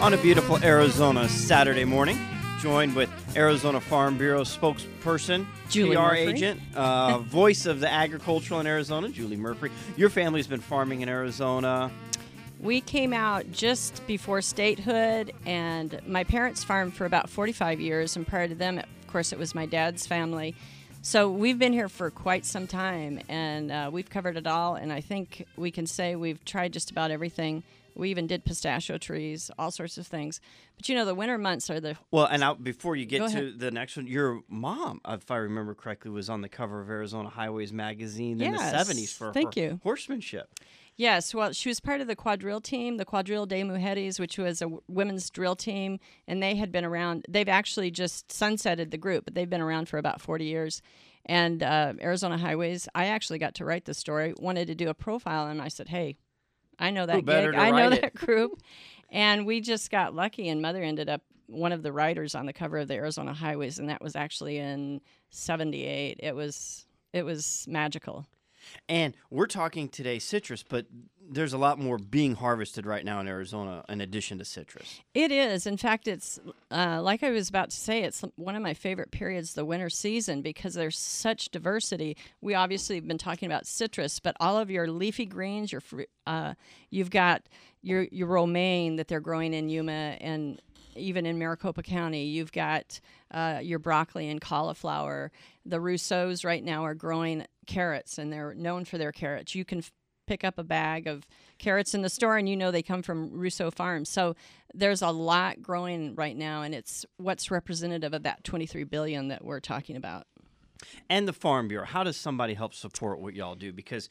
on a beautiful Arizona Saturday morning, joined with Arizona Farm Bureau spokesperson, Julie PR Murphy. agent, voice of the agricultural in Arizona, Julie Murphy. Your family's been farming in Arizona. We came out just before statehood, and my parents farmed for about 45 years, and prior to them, of course, it was my dad's family. So we've been here for quite some time, and we've covered it all, and I think we can say we've tried just about everything. We even did pistachio trees, all sorts of things. But, the winter months are the... Well, and before you get Go to ahead. the next one, your mom, if I remember correctly, was on the cover of Arizona Highways magazine in the Yes, 70s for thank her you. horsemanship. Yes, well, she was part of the quadrille team, the Quadrille de Mujeres, which was a women's drill team, and they had been around. They've actually just sunsetted the group, but they've been around for about 40 years. And Arizona Highways, I actually got to write the story, wanted to do a profile, and I said, hey, I know that better gig, to I know write that group. And we just got lucky, and Mother ended up one of the writers on the cover of the Arizona Highways, and that was actually in 78. It was magical. And we're talking today citrus, but there's a lot more being harvested right now in Arizona in addition to citrus. It is. In fact, it's like I was about to say, it's one of my favorite periods, the winter season, because there's such diversity. We obviously have been talking about citrus, but all of your leafy greens, you've got your romaine that they're growing in Yuma and even in Maricopa County. You've got your broccoli and cauliflower. The Rousseaus right now are growing carrots, and they're known for their carrots. You can pick up a bag of carrots in the store, and they come from Rousseau Farms. So there's a lot growing right now, and it's what's representative of that $23 billion that we're talking about. And the Farm Bureau, how does somebody help support what y'all do? Because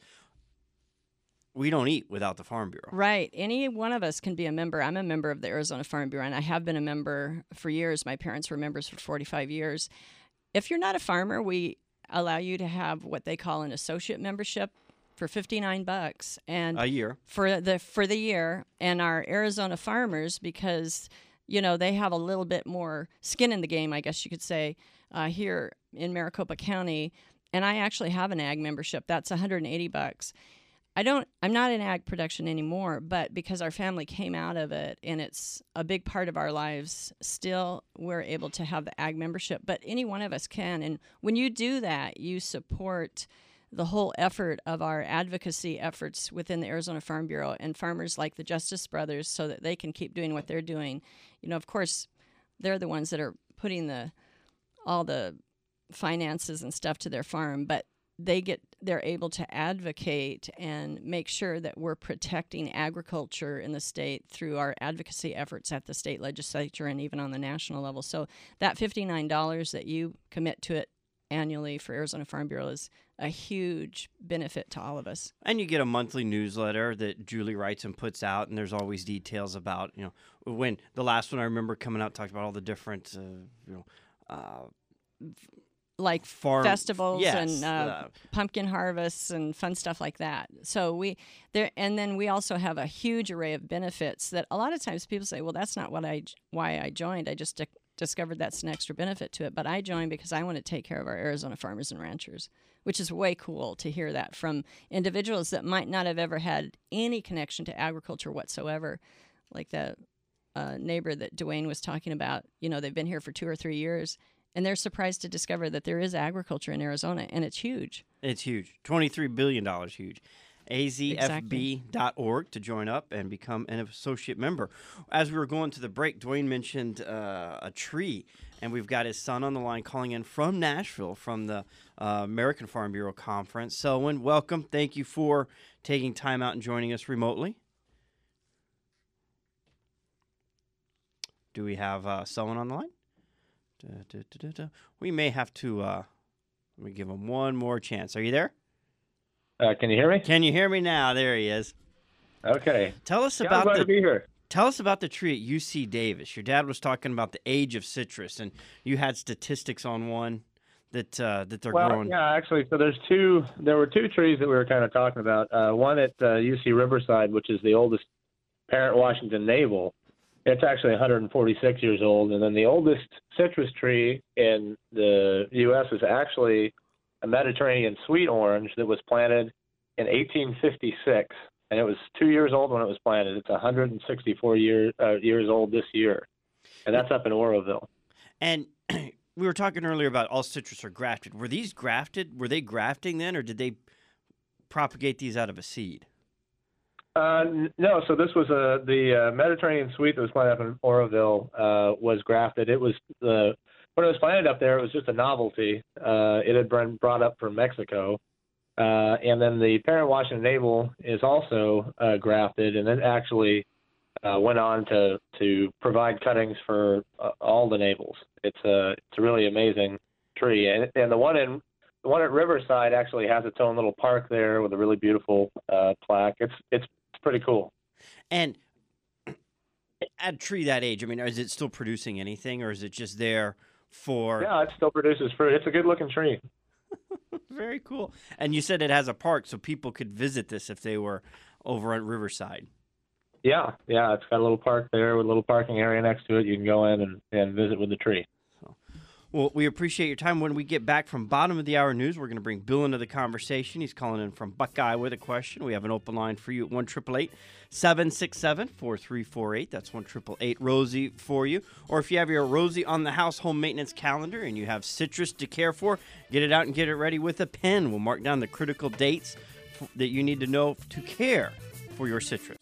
we don't eat without the Farm Bureau. Right. Any one of us can be a member. I'm a member of the Arizona Farm Bureau, and I have been a member for years. My parents were members for 45 years. If you're not a farmer, we allow you to have what they call an associate membership for $59 and A year. for the year. And our Arizona farmers, because they have a little bit more skin in the game, I guess you could say, here in Maricopa County. And I actually have an ag membership. That's $180. I'm not in ag production anymore, but because our family came out of it and it's a big part of our lives, still we're able to have the ag membership. But any one of us can. And when you do that, you support the whole effort of our advocacy efforts within the Arizona Farm Bureau and farmers like the Justice Brothers so that they can keep doing what they're doing. Of course, they're the ones that are putting all the finances and stuff to their farm, but they're able to advocate and make sure that we're protecting agriculture in the state through our advocacy efforts at the state legislature and even on the national level. So that $59 that you commit to it annually for Arizona Farm Bureau is a huge benefit to all of us. And you get a monthly newsletter that Julie writes and puts out, and there's always details about, when the last one I remember coming out talked about all the different, like farm festivals yes, and pumpkin harvests and fun stuff like that. So and then we also have a huge array of benefits that a lot of times people say, well, that's not why I joined. I just discovered that's an extra benefit to it. But I joined because I want to take care of our Arizona farmers and ranchers, which is way cool to hear that from individuals that might not have ever had any connection to agriculture whatsoever, like the neighbor that Dwayne was talking about. They've been here for 2 or 3 years, and they're surprised to discover that there is agriculture in Arizona, and it's huge. It's huge. $23 billion huge. azfb.org to join up and become an associate member. As we were going to the break, Dwayne mentioned a tree, and we've got his son on the line calling in from Nashville from the American Farm Bureau Conference. Selwyn, welcome. Thank you for taking time out and joining us remotely. Do we have Selwyn on the line? We may have to let me give him one more chance. Are you there? Can you hear me? Can you hear me now? There he is. Okay. Tell us I'm about glad to be here. Tell us about the tree at UC Davis. Your dad was talking about the age of citrus, and you had statistics on one that they're growing. Yeah, actually, so there were two trees that we were kind of talking about. One at UC Riverside, which is the oldest parent Washington navel. It's actually 146 years old. And then the oldest citrus tree in the U.S. is actually a Mediterranean sweet orange that was planted in 1856 and it was 2 years old when it was planted. It's 164 years old this year, and that's up in Oroville. And we were talking earlier about all citrus are grafted. Were these grafted? Were they grafting then, or did they propagate these out of a seed? No, so this was the Mediterranean sweet that was planted up in Oroville was grafted. It was when it was planted up there, it was just a novelty. It had been brought up from Mexico, and then the parent Washington navel is also grafted, and it actually went on to provide cuttings for all the navels. It's a really amazing tree, and the one at Riverside actually has its own little park there with a really beautiful plaque. It's pretty cool. And at a tree that age, I mean, is it still producing anything, or is it just there for? Yeah, it still produces fruit. It's a good-looking tree. Very cool. And you said it has a park, so people could visit this if they were over at Riverside. Yeah, it's got a little park there with a little parking area next to it. You can go in and visit with the tree. Well, we appreciate your time. When we get back from bottom of the hour news, we're going to bring Bill into the conversation. He's calling in from Buckeye with a question. We have an open line for you at 1-888-767-4348. That's 1-888-ROSIE for you. Or if you have your Rosie on the House home maintenance calendar and you have citrus to care for, get it out and get it ready with a pen. We'll mark down the critical dates that you need to know to care for your citrus.